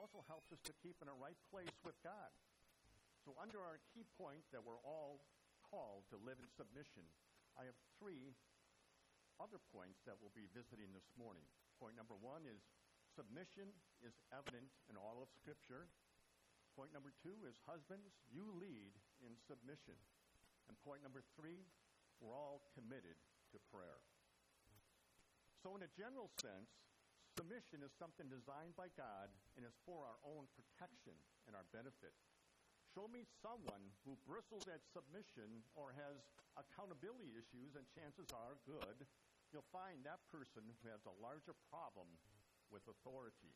also helps us to keep in a right place with God. So under our key point that we're all called to live in submission, I have three other points that we'll be visiting this morning. Point number one is submission is evident in all of Scripture. Point number two is husbands, you lead in submission. And point number three, we're all committed to prayer. So in a general sense, submission is something designed by God and is for our own protection and our benefit. Show me someone who bristles at submission or has accountability issues, and chances are good, you'll find that person who has a larger problem with authority.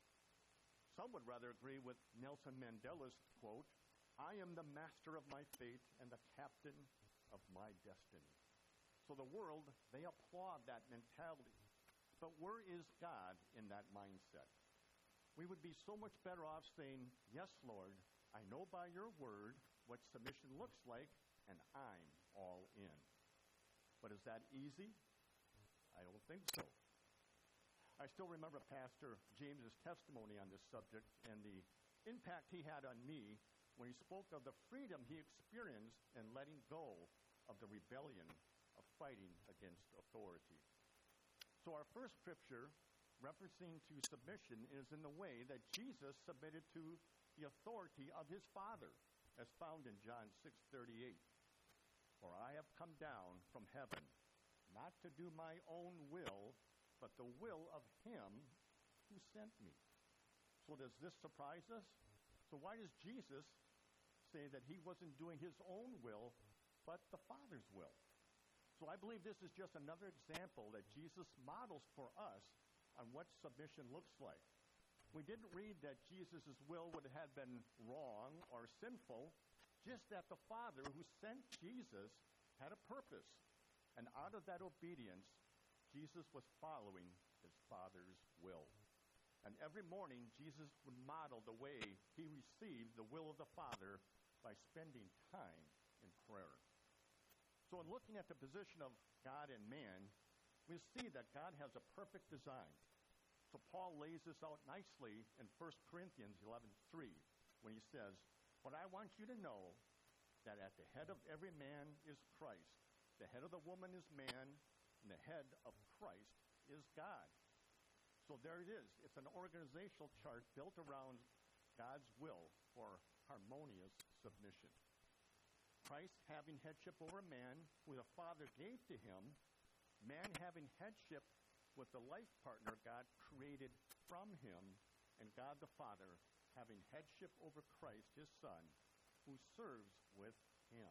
Some would rather agree with Nelson Mandela's quote, "I am the master of my fate and the captain of my destiny." So the world, they applaud that mentality. But where is God in that mindset? We would be so much better off saying, "Yes, Lord, I know by your word what submission looks like, and I'm all in." But is that easy? I don't think so. I still remember Pastor James's testimony on this subject and the impact he had on me when he spoke of the freedom he experienced in letting go of the rebellion of fighting against authority. So our first scripture referencing to submission is in the way that Jesus submitted to the authority of his Father, as found in John 6:38. "For I have come down from heaven, not to do my own will, but the will of him who sent me." So does this surprise us? So why does Jesus say that he wasn't doing his own will, but the Father's will? So I believe this is just another example that Jesus models for us on what submission looks like. We didn't read that Jesus' will would have been wrong or sinful, just that the Father who sent Jesus had a purpose. And out of that obedience, Jesus was following his Father's will. And every morning, Jesus would model the way he received the will of the Father by spending time in prayer. So in looking at the position of God and man, we see that God has a perfect design. So Paul lays this out nicely in 1 Corinthians 11:3 when he says, "But I want you to know that at the head of every man is Christ. The head of the woman is man, and the head of Christ is God." So there it is. It's an organizational chart built around God's will for harmonious submission. Christ having headship over man, who the Father gave to him, man having headship with the life partner God created from him, and God the Father having headship over Christ, his Son, who serves with him.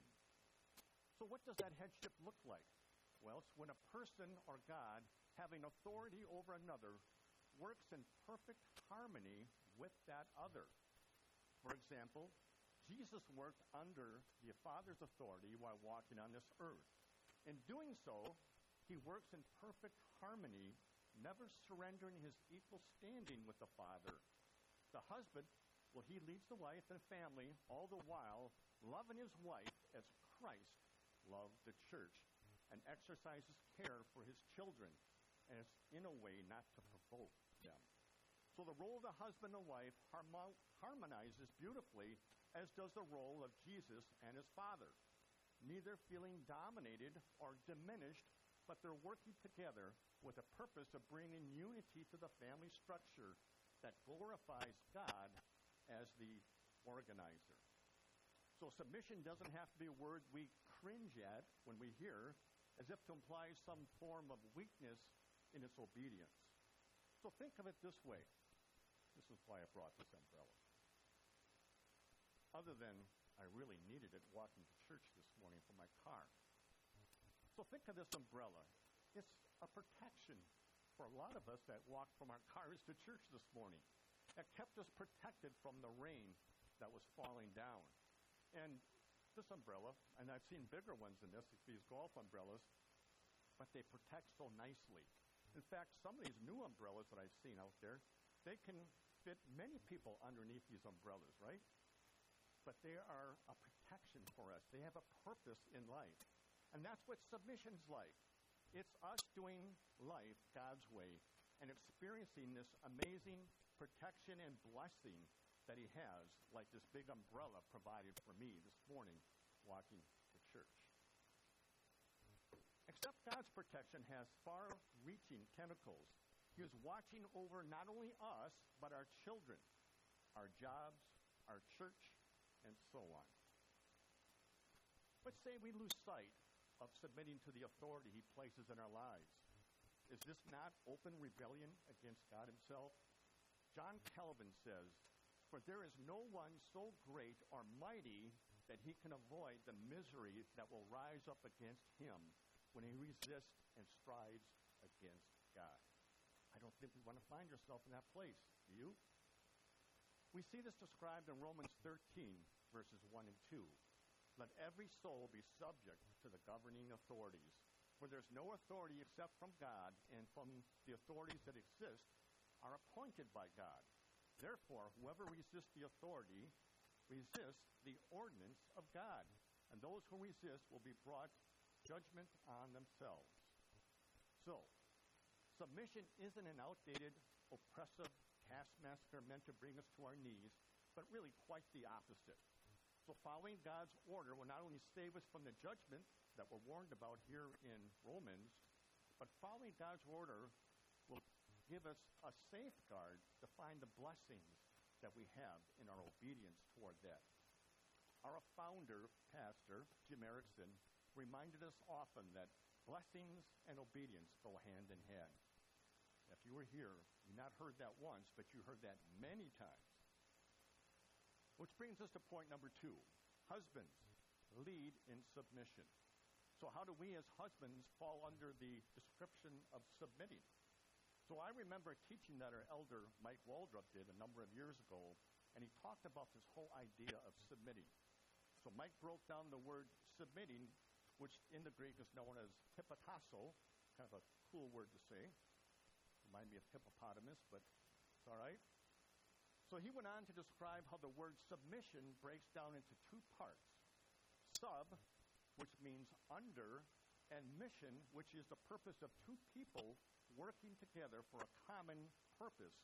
So what does that headship look like? Well, it's when a person or God having authority over another works in perfect harmony with that other. For example, Jesus worked under the Father's authority while walking on this earth. In doing so, he works in perfect harmony, never surrendering his equal standing with the Father. The husband, well, he leads the wife and family, all the while loving his wife as Christ loved the church, and exercises care for his children, and it's in a way not to provoke them. So the role of the husband and wife harmonizes beautifully, as does the role of Jesus and his Father, neither feeling dominated or diminished, but they're working together with the purpose of bringing unity to the family structure that glorifies God as the organizer. So submission doesn't have to be a word we cringe at when we hear, as if to imply some form of weakness in its obedience. So think of it this way. This is why I brought this umbrella. Other than I really needed it walking to church this morning from my car. So think of this umbrella. It's a protection for a lot of us that walked from our cars to church this morning. It kept us protected from the rain that was falling down. And this umbrella, and I've seen bigger ones than this, these golf umbrellas, but they protect so nicely. In fact, some of these new umbrellas that I've seen out there, they can fit many people underneath these umbrellas, right? But they are a protection for us. They have a purpose in life. And that's what submission's like. It's us doing life God's way and experiencing this amazing protection and blessing that he has, like this big umbrella provided for me this morning walking to church. Except God's protection has far-reaching tentacles. He is watching over not only us, but our children, our jobs, our church, and so on. Let's say we lose sight of submitting to the authority he places in our lives. Is this not open rebellion against God himself? John Calvin says, "For there is no one so great or mighty that he can avoid the misery that will rise up against him when he resists and strives against God." I don't think we want to find ourselves in that place. Do you? We see this described in Romans 13, verses 1 and 2. Let every soul be subject to the governing authorities, for there's no authority except from God, and from the authorities that exist are appointed by God. Therefore, whoever resists the authority resists the ordinance of God, and those who resist will be brought judgment on themselves. So, submission isn't an outdated, oppressive taskmaster meant to bring us to our knees, but really quite the opposite. So following God's order will not only save us from the judgment that we're warned about here in Romans, but following God's order will give us a safeguard to find the blessings that we have in our obedience toward that. Our founder, Pastor Jim Erickson, reminded us often that blessings and obedience go hand in hand. If you were here, you not heard that once, but you heard that many times. Which brings us to point number 2. Husbands, lead in submission. So how do we as husbands fall under the description of submitting? So I remember teaching that our elder, Mike Waldrop, did a number of years ago, and he talked about this whole idea of submitting. So Mike broke down the word submitting, which in the Greek is known as hypotasso, kind of a cool word to say. Remind me of hippopotamus, but it's all right. So he went on to describe how the word submission breaks down into 2 parts. Sub, which means under, and mission, which is the purpose of 2 people working together for a common purpose.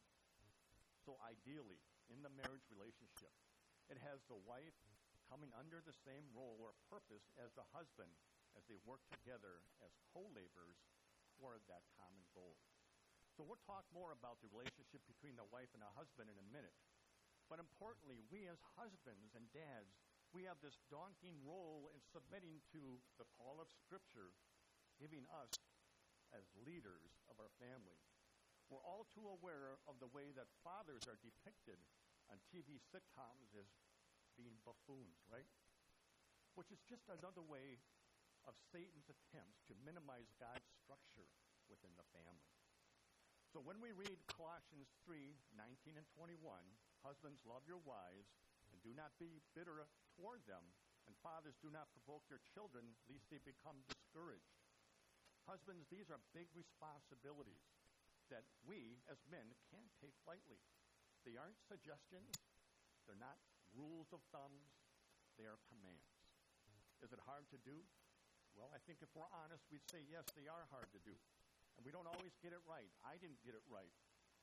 So ideally, in the marriage relationship, it has the wife coming under the same role or purpose as the husband as they work together as co-laborers toward that common goal. So we'll talk more about the relationship between the wife and a husband in a minute. But importantly, we as husbands and dads, we have this daunting role in submitting to the call of Scripture, giving us as leaders of our family. We're all too aware of the way that fathers are depicted on TV sitcoms as being buffoons, right? Which is just another way of Satan's attempts to minimize God's structure within the family. So when we read Colossians 3:19 and 21, husbands, love your wives, and do not be bitter toward them, and fathers, do not provoke your children, lest they become discouraged. Husbands, these are big responsibilities that we, as men, can't take lightly. They aren't suggestions. They're not rules of thumbs. They are commands. Is it hard to do? Well, I think if we're honest, we'd say, yes, they are hard to do. And we don't always get it right. I didn't get it right.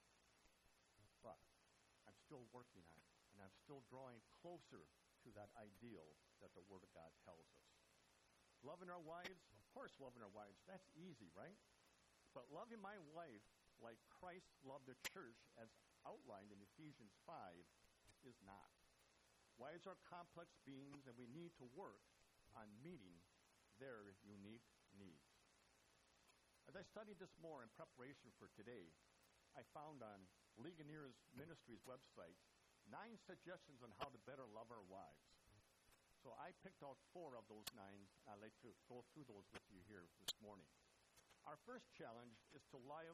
But I'm still working on it. And I'm still drawing closer to that ideal that the Word of God tells us. Loving our wives, of course loving our wives, that's easy, right? But loving my wife like Christ loved the church as outlined in Ephesians 5 is not. Wives are complex beings, and we need to work on meeting their unique needs. As I studied this more in preparation for today, I found on Ligonier Ministries' website 9 suggestions on how to better love our wives. So I picked out 4 of those 9. I'd like to go through those with you here this morning. Our first challenge is to love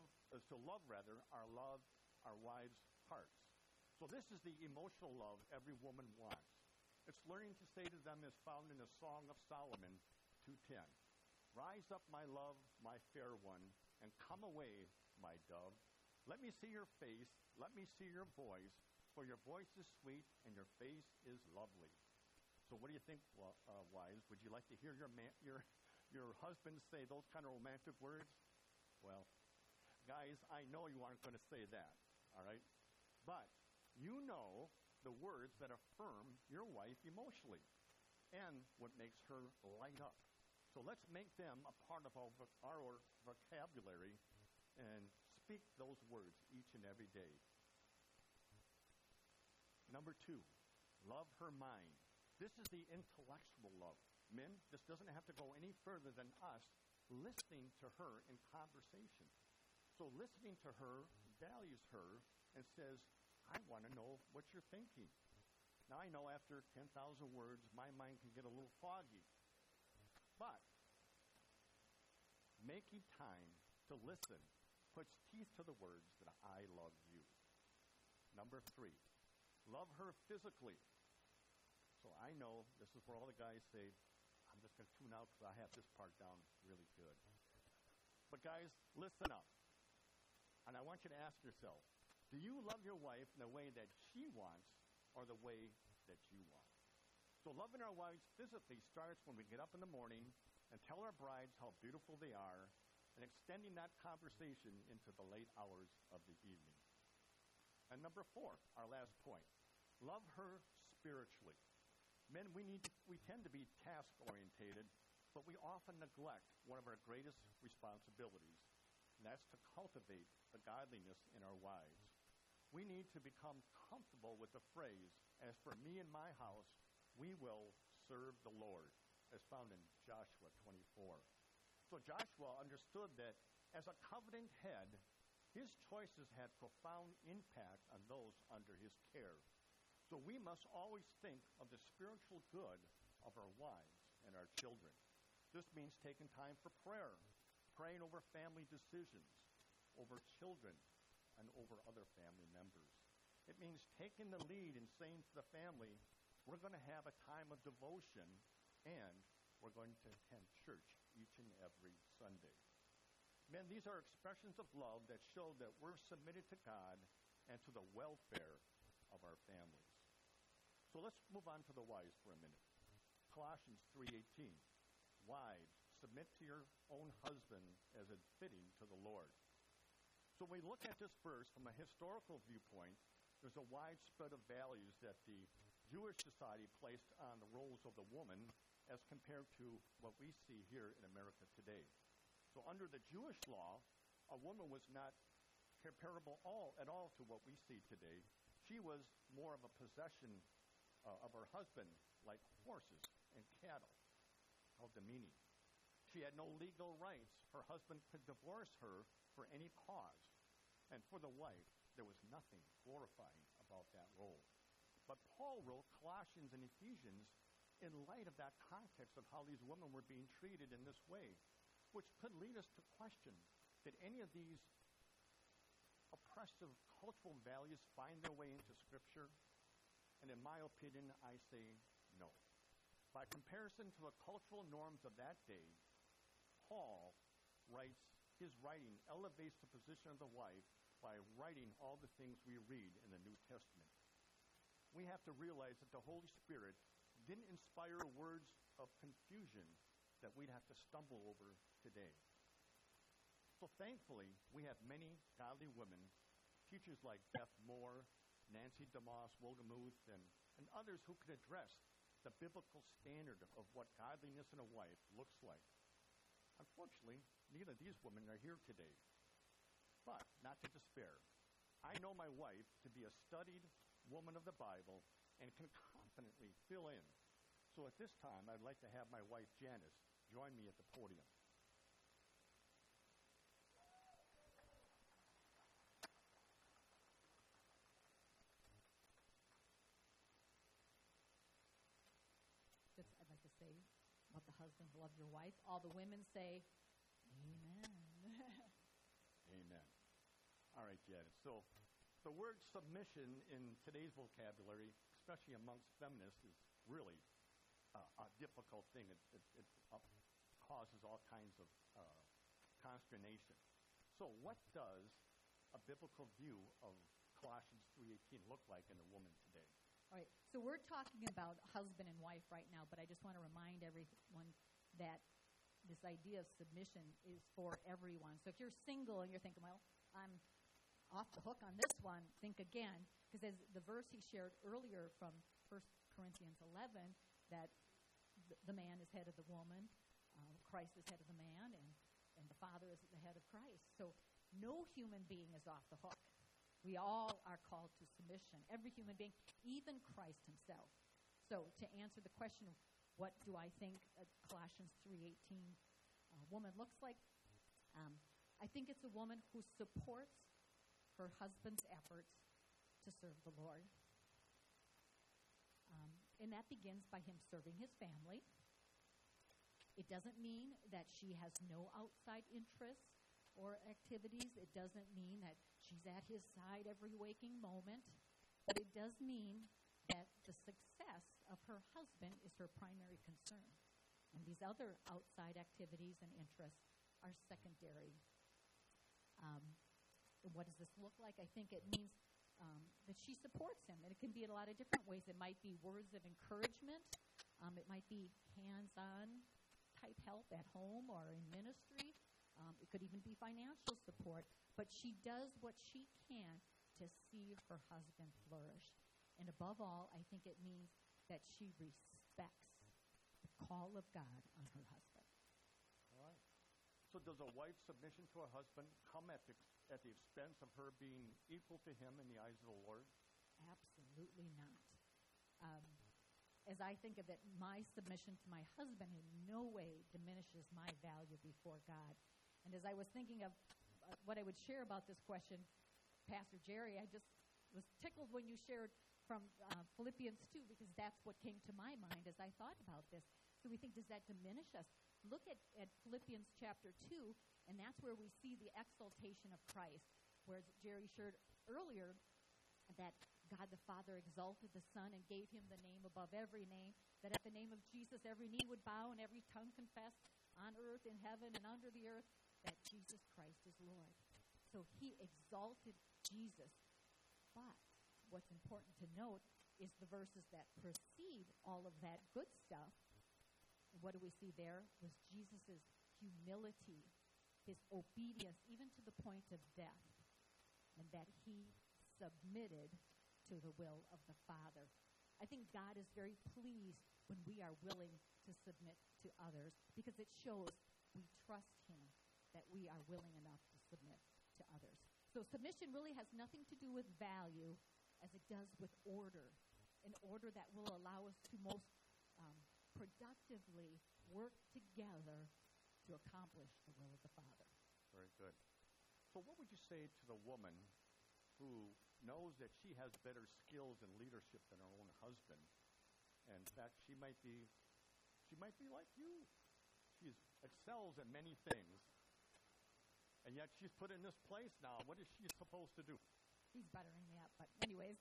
our wives' hearts. So this is the emotional love every woman wants. It's learning to say to them as found in the Song of Solomon 2:10. Rise up, my love, my fair one, and come away, my dove. Let me see your face, let me see your voice, for your voice is sweet and your face is lovely. So what do you think, wives? Would you like to hear your husband say those kind of romantic words? Well, guys, I know you aren't going to say that, all right? But you know the words that affirm your wife emotionally and what makes her light up. So let's make them a part of our vocabulary and speak those words each and every day. Number 2, love her mind. This is the intellectual love. Men, this doesn't have to go any further than us listening to her in conversation. So listening to her values her and says, I want to know what you're thinking. Now, I know after 10,000 words, my mind can get a little foggy. But making time to listen puts teeth to the words that I love you. Number 3, love her physically. So I know this is where all the guys say, I'm just going to tune out because I have this part down really good. But guys, listen up. And I want you to ask yourself, do you love your wife in the way that she wants or the way that you want? So loving our wives physically starts when we get up in the morning and tell our brides how beautiful they are and extending that conversation into the late hours of the evening. And number 4, our last point, love her spiritually. Men, we tend to be task-orientated, but we often neglect one of our greatest responsibilities, and that's to cultivate the godliness in our wives. We need to become comfortable with the phrase, as for me and my house, we will serve the Lord, as found in Joshua 24. So Joshua understood that as a covenant head, his choices had profound impact on those under his care. So we must always think of the spiritual good of our wives and our children. This means taking time for prayer, praying over family decisions, over children, and over other family members. It means taking the lead and saying to the family, we're going to have a time of devotion and we're going to attend church each and every Sunday. Men, these are expressions of love that show that we're submitted to God and to the welfare of our families. So let's move on to the wives for a minute. Colossians 3:18. Wives, submit to your own husband as is fitting to the Lord. So when we look at this verse from a historical viewpoint, there's a widespread of values that the Jewish society placed on the roles of the woman as compared to what we see here in America today. So under the Jewish law, a woman was not comparable at all to what we see today. She was more of a possession of her husband, like horses and cattle. How demeaning. She had no legal rights. Her husband could divorce her for any cause. And for the wife, there was nothing glorifying about that role. But Paul wrote Colossians and Ephesians in light of that context of how these women were being treated in this way, which could lead us to question, did any of these oppressive cultural values find their way into Scripture? And in my opinion, I say no. By comparison to the cultural norms of that day, Paul his writing elevates the position of the wife by writing all the things we read in the New Testament. We have to realize that the Holy Spirit didn't inspire words of confusion that we'd have to stumble over today. So thankfully, we have many godly women, teachers like Beth Moore, Nancy DeMoss Wolgemuth, and others who can address the biblical standard of what godliness in a wife looks like. Unfortunately, neither of these women are here today. But not to despair. I know my wife to be a studied woman of the Bible and can confidently fill in. So at this time, I'd like to have my wife, Janice, join me at the podium. I'd like to say, let the husband love your wife. All the women say, amen. Amen. All right, Janice. So the word submission in today's vocabulary, especially amongst feminists, is really a difficult thing. It causes all kinds of consternation. So what does a biblical view of Colossians 3:18 look like in a woman today? All right, so we're talking about husband and wife right now, but I just want to remind everyone that this idea of submission is for everyone. So if you're single and you're thinking, well, off the hook on this one, think again, because as the verse he shared earlier from 1 Corinthians 11, that the man is head of the woman, Christ is head of the man, and the Father is the head of Christ. So no human being is off the hook. We all are called to submission, every human being, even Christ himself. So to answer the question of what do I think Colossians 3:18 woman looks like, I think it's a woman who supports her husband's efforts to serve the Lord. And that begins by him serving his family. It doesn't mean that she has no outside interests or activities. It doesn't mean that she's at his side every waking moment. But it does mean that the success of her husband is her primary concern. And these other outside activities and interests are secondary. What does this look like? I think it means that she supports him. And it can be in a lot of different ways. It might be words of encouragement. It might be hands-on type help at home or in ministry. It could even be financial support. But she does what she can to see her husband flourish. And above all, I think it means that she respects the call of God on her husband. All right. So does a wife's submission to her husband come at the expense of her being equal to him in the eyes of the Lord? Absolutely not. As I think of it, my submission to my husband in no way diminishes my value before God. And as I was thinking of what I would share about this question, Pastor Jerry, I just was tickled when you shared from Philippians 2, because that's what came to my mind as I thought about this. So we think, does that diminish us? Look at Philippians chapter 2, and that's where we see the exaltation of Christ, whereas Jerry shared earlier that God the Father exalted the Son and gave him the name above every name, that at the name of Jesus every knee would bow and every tongue confess on earth, in heaven, and under the earth, that Jesus Christ is Lord. So he exalted Jesus. But what's important to note is the verses that precede all of that good stuff. What do we see there? Was Jesus' humility, his obedience, even to the point of death, and that he submitted to the will of the Father. I think God is very pleased when we are willing to submit to others, because it shows we trust him, that we are willing enough to submit to others. So submission really has nothing to do with value as it does with order, an order that will allow us to most productively work together to accomplish the will of the Father. Very good. So what would you say to the woman who knows that she has better skills in leadership than her own husband? And in fact, she might be like you. She excels in many things. And yet she's put in this place now. What is she supposed to do? He's buttering me up, but anyways.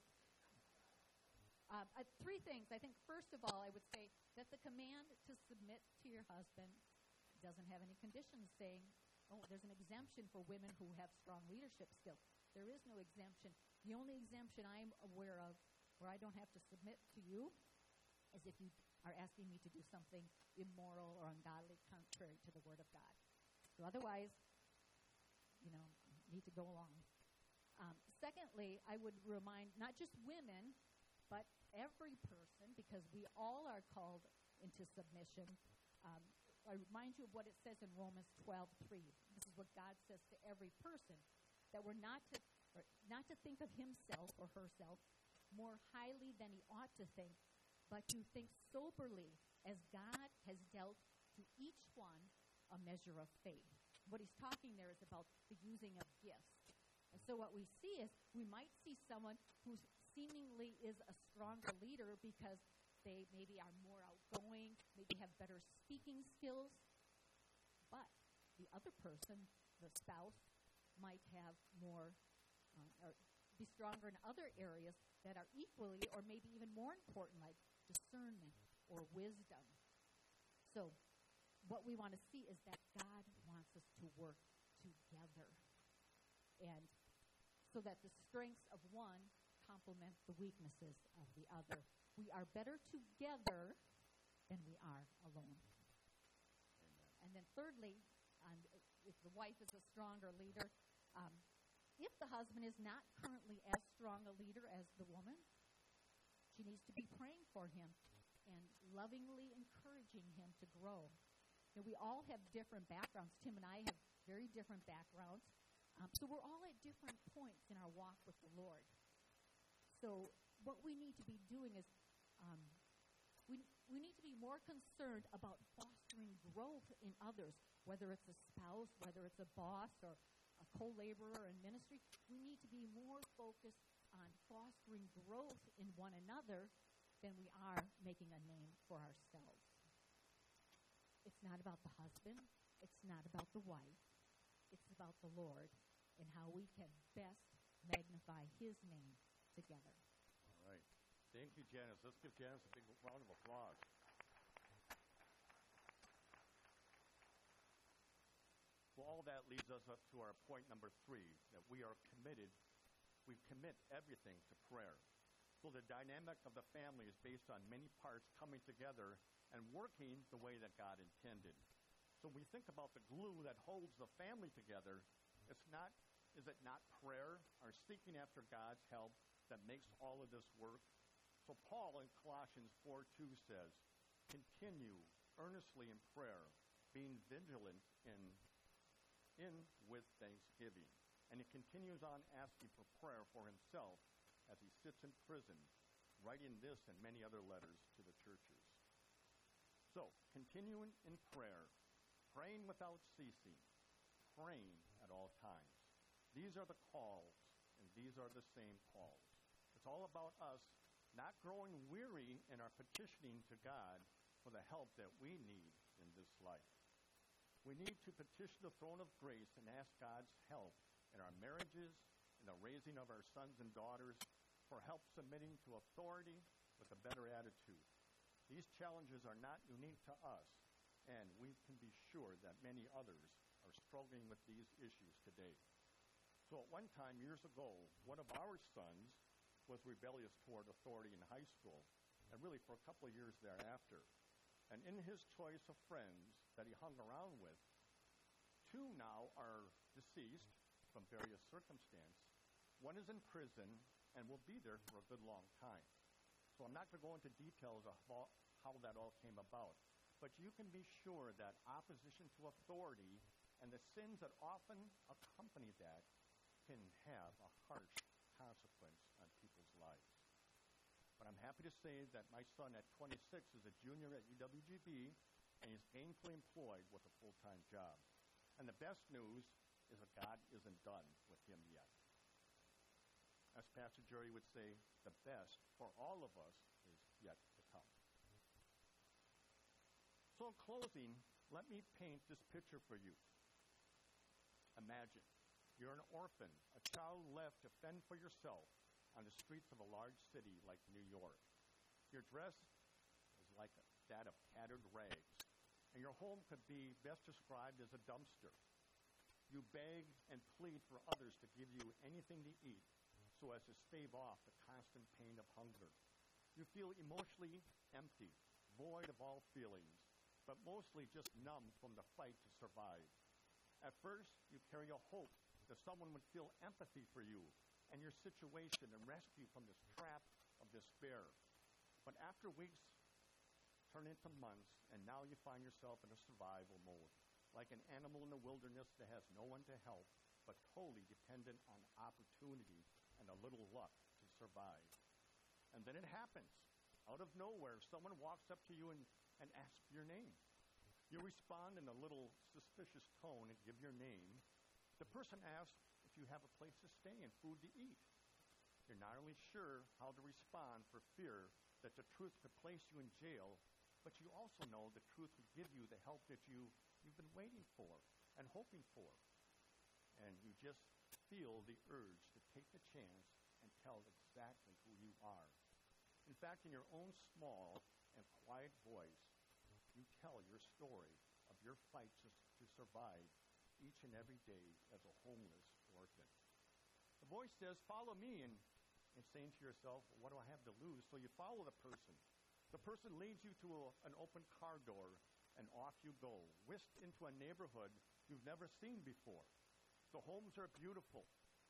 Three things. I think, first of all, I would say that the command to submit to your husband doesn't have any conditions saying, oh, there's an exemption for women who have strong leadership skills. There is no exemption. The only exemption I'm aware of where I don't have to submit to you is if you are asking me to do something immoral or ungodly, contrary to the Word of God. So otherwise, need to go along. Secondly, I would remind not just women, but every person, because we all are called into submission. I remind you of what it says in Romans 12:3. This is what God says to every person, that we're not to think of himself or herself more highly than he ought to think, but to think soberly, as God has dealt to each one a measure of faith. What he's talking there is about the using of gifts. And so what we see is, we might see someone who seemingly is a stronger leader because they maybe are more outgoing, maybe have better speaking skills, but the other person, the spouse, might have more, or be stronger in other areas that are equally or maybe even more important, like discernment or wisdom. So what we want to see is that God wants us to work together, and so that the strengths of one complement the weaknesses of the other. We are better together than we are alone. Amen. And then thirdly, if the wife is a stronger leader, if the husband is not currently as strong a leader as the woman, she needs to be praying for him and lovingly encouraging him to grow. We all have different backgrounds. Tim and I have very different backgrounds. So we're all at different points in our walk with the Lord. So what we need to be doing is we need to be more concerned about fostering growth in others, whether it's a spouse, whether it's a boss or a co-laborer in ministry. We need to be more focused on fostering growth in one another than we are making a name for ourselves. It's not about the husband. It's not about the wife. It's about the Lord and how we can best magnify his name together. All right. Thank you, Janice. Let's give Janice a big round of applause. Well, all that leads us up to our point number 3, that we commit everything to prayer. So the dynamic of the family is based on many parts coming together and working the way that God intended. So when we think about the glue that holds the family together, is it not prayer or seeking after God's help that makes all of this work? So Paul in Colossians 4:2 says, continue earnestly in prayer, being vigilant in with thanksgiving. And he continues on asking for prayer for himself as he sits in prison, writing this and many other letters to the churches. So, continuing in prayer, praying without ceasing, praying at all times. These are the calls, and these are the same calls. It's all about us not growing weary in our petitioning to God for the help that we need in this life. We need to petition the throne of grace and ask God's help in our marriages, in the raising of our sons and daughters, for help submitting to authority with a better attitude. These challenges are not unique to us, and we can be sure that many others are struggling with these issues today. So at one time, years ago, one of our sons was rebellious toward authority in high school, and really for a couple of years thereafter. And in his choice of friends that he hung around with, 2 now are deceased from various circumstances. One is in prison and will be there for a good long time. So I'm not going to go into details of how that all came about. But you can be sure that opposition to authority and the sins that often accompany that can have a harsh consequence on people's lives. But I'm happy to say that my son at 26 is a junior at UWGB, and he's gainfully employed with a full-time job. And the best news is that God isn't done with him yet. As Pastor Jerry would say, the best for all of us is yet to come. So in closing, let me paint this picture for you. Imagine you're an orphan, a child left to fend for yourself on the streets of a large city like New York. Your dress is like that of tattered rags, and your home could be best described as a dumpster. You beg and plead for others to give you anything to eat so as to stave off the constant pain of hunger. You feel emotionally empty, void of all feelings, but mostly just numb from the fight to survive. At first, you carry a hope that someone would feel empathy for you and your situation and rescue from this trap of despair. But after weeks turn into months, and now you find yourself in a survival mode, like an animal in the wilderness that has no one to help, but totally dependent on opportunity and a little luck to survive. And then it happens. Out of nowhere, someone walks up to you and asks for your name. You respond in a little suspicious tone and give your name. The person asks if you have a place to stay and food to eat. You're not only sure how to respond for fear that the truth could place you in jail, but you also know the truth would give you the help that you've been waiting for and hoping for. And you just feel the urge to take the chance and tell exactly who you are. In fact, in your own small and quiet voice, you tell your story of your fight to survive each and every day as a homeless orphan. The voice says, "Follow me," and saying to yourself, "What do I have to lose?" So you follow the person. The person leads you to an open car door, and off you go, whisked into a neighborhood you've never seen before. The homes are beautiful.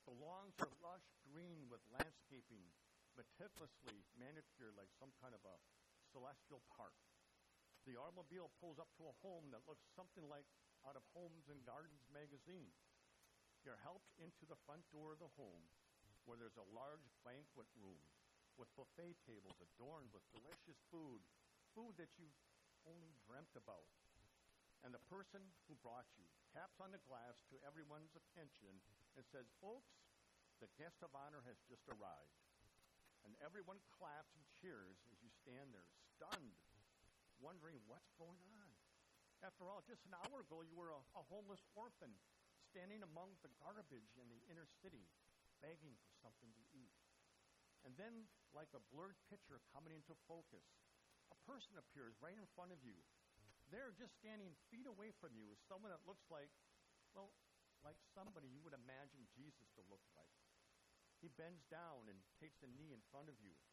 The lawns are lush green with landscaping meticulously manicured like some kind of a celestial park. The automobile pulls up to a home that looks something like out of Homes and Gardens magazine. You're helped into the front door of the home, where there's a large banquet room with buffet tables adorned with delicious food that you've only dreamt about. And the person who brought you taps on the glass to everyone's attention and says, "Folks, the guest of honor has just arrived." And everyone claps and cheers as you stand there, stunned, wondering what's going on. After all, just an hour ago, you were a homeless orphan standing among the garbage in the inner city, begging for something to eat. And then, like a blurred picture coming into focus, a person appears right in front of you. There, just standing feet away from you, is someone that looks like, well, like somebody you would imagine Jesus to look like. He bends down and takes a knee in front of you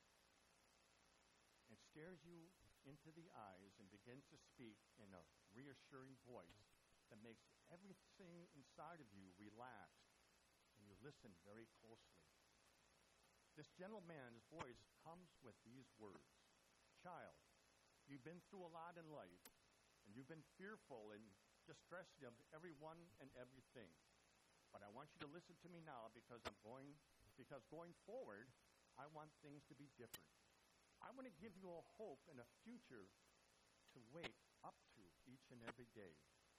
and stares you into the eyes and begins to speak in a reassuring voice that makes everything inside of you relax, and you listen very closely. This gentleman's voice comes with these words: "Child, you've been through a lot in life, and you've been fearful and distressed of everyone and everything. But I want you to listen to me now because going forward, I want things to be different. I want to give you a hope and a future to wake up to each and every day.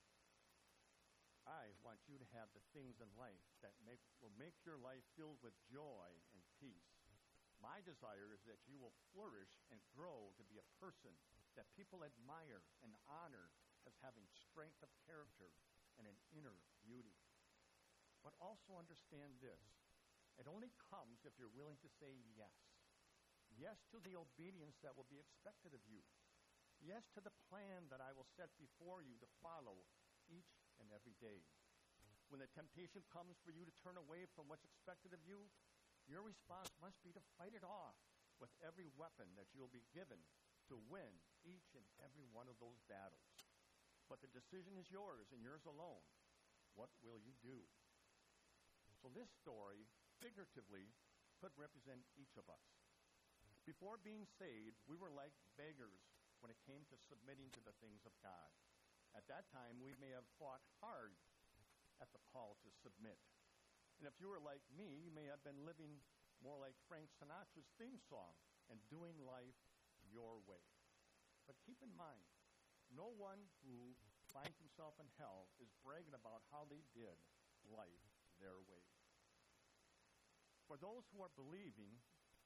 I want you to have the things in life that will make your life filled with joy and peace. My desire is that you will flourish and grow to be a person that people admire and honor as having strength of character and an inner beauty. But also understand this: it only comes if you're willing to say yes. Yes to the obedience that will be expected of you. Yes to the plan that I will set before you to follow each and every day. When the temptation comes for you to turn away from what's expected of you, your response must be to fight it off with every weapon that you'll be given to win each and every one of those battles. But the decision is yours and yours alone. What will you do? So this story, figuratively, could represent each of us. Before being saved, we were like beggars when it came to submitting to the things of God. At that time, we may have fought hard at the call to submit. And if you were like me, you may have been living more like Frank Sinatra's theme song and doing life your way. But keep in mind, no one who finds himself in hell is bragging about how they did life their way. For those who are believing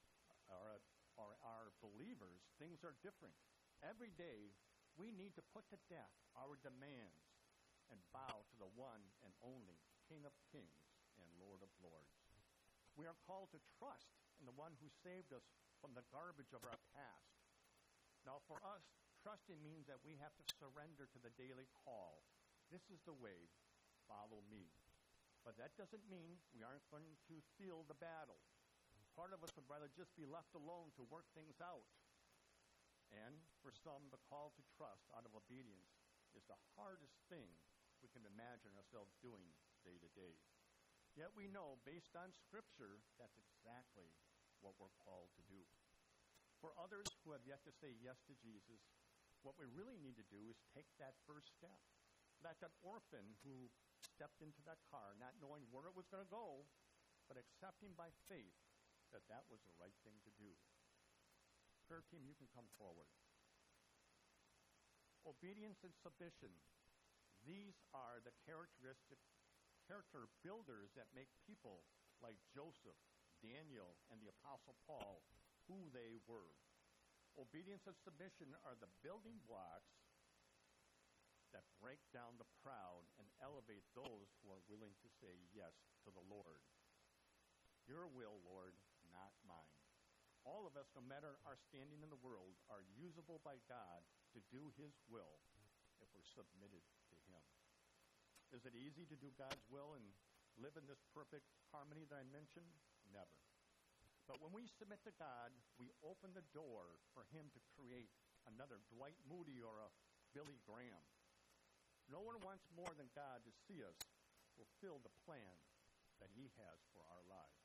or are believers, things are different. Every day, we need to put to death our demands and bow to the one and only King of Kings and Lord of Lords. We are called to trust in the one who saved us from the garbage of our past. Now, for us, trusting means that we have to surrender to the daily call. This is the way, follow me. But that doesn't mean we aren't going to feel the battle. Part of us would rather just be left alone to work things out. And for some, the call to trust out of obedience is the hardest thing we can imagine ourselves doing day to day. Yet we know, based on Scripture, that's exactly what we're called to do. For others who have yet to say yes to Jesus, what we really need to do is take that first step. Like that orphan who stepped into that car, not knowing where it was going to go, but accepting by faith that that was the right thing to do. Prayer team, you can come forward. Obedience and submission. These are the character builders that make people like Joseph, Daniel, and the Apostle Paul who they were. Obedience and submission are the building blocks that break down the proud and elevate those who are willing to say yes to the Lord. Your will, Lord, not mine. All of us, no matter our standing in the world, are usable by God to do His will if we're submitted to Him. Is it easy to do God's will and live in this perfect harmony that I mentioned? Never. But when we submit to God, we open the door for Him to create another Dwight Moody or a Billy Graham. No one wants more than God to see us fulfill the plan that He has for our lives.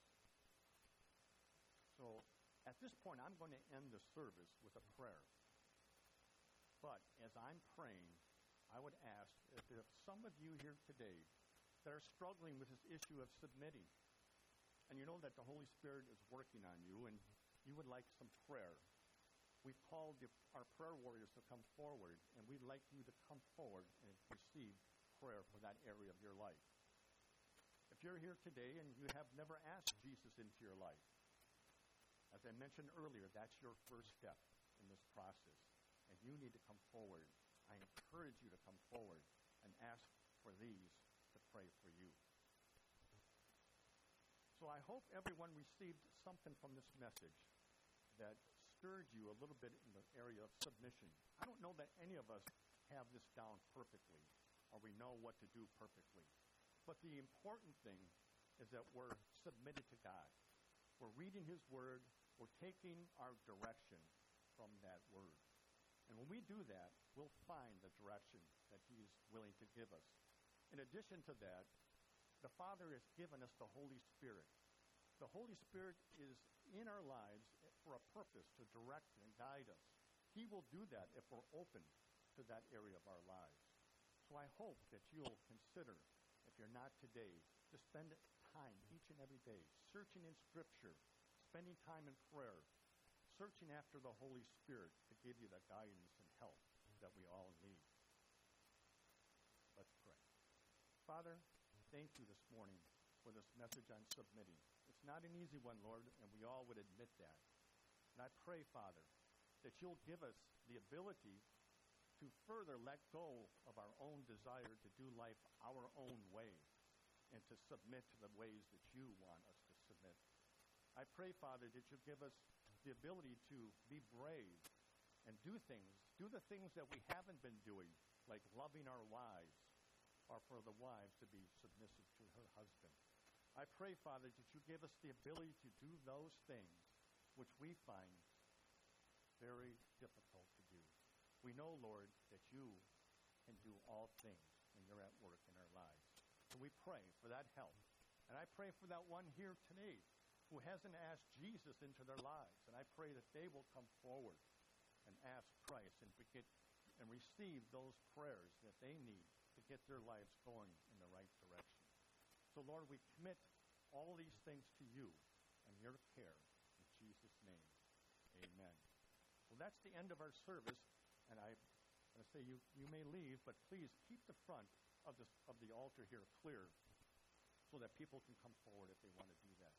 So at this point, I'm going to end the service with a prayer. But as I'm praying, I would ask if some of you here today that are struggling with this issue of submitting, and you know that the Holy Spirit is working on you, and you would like some prayer, we've called our prayer warriors to come forward, and we'd like you to come forward and receive prayer for that area of your life. If you're here today and you have never asked Jesus into your life, as I mentioned earlier, that's your first step in this process, and you need to come forward. I encourage you to come forward and ask for these to pray for you. So I hope everyone received something from this message that stirred you a little bit in the area of submission. I don't know that any of us have this down perfectly, or we know what to do perfectly. But the important thing is that we're submitted to God. We're reading His Word. We're taking our direction from that Word. And when we do that, we'll find the direction that He's willing to give us. In addition to that, the Father has given us the Holy Spirit. The Holy Spirit is in our lives for a purpose to direct and guide us. He will do that if we're open to that area of our lives. So I hope that you'll consider, if you're not today, to spend time each and every day searching in Scripture, spending time in prayer, searching after the Holy Spirit to give you the guidance and help that we all need. Let's pray. Father, thank you this morning for this message on submitting. It's not an easy one, Lord, and we all would admit that. And I pray, Father, that you'll give us the ability to further let go of our own desire to do life our own way and to submit to the ways that you want us to submit. I pray, Father, that you give us the ability to be brave and do the things that we haven't been doing, like loving our wives, or for the wives to be submissive to her husband. I pray, Father, that you give us the ability to do those things which we find very difficult to do. We know, Lord, that you can do all things when you're at work in our lives. So we pray for that help. And I pray for that one here today who hasn't asked Jesus into their lives. And I pray that they will come forward and ask Christ and receive those prayers that they need to get their lives going in the right direction. So, Lord, we commit all these things to you and your care. In Jesus' name, amen. Well, that's the end of our service. And I'm going to say you may leave, but please keep the front of the altar here clear so that people can come forward if they want to do that.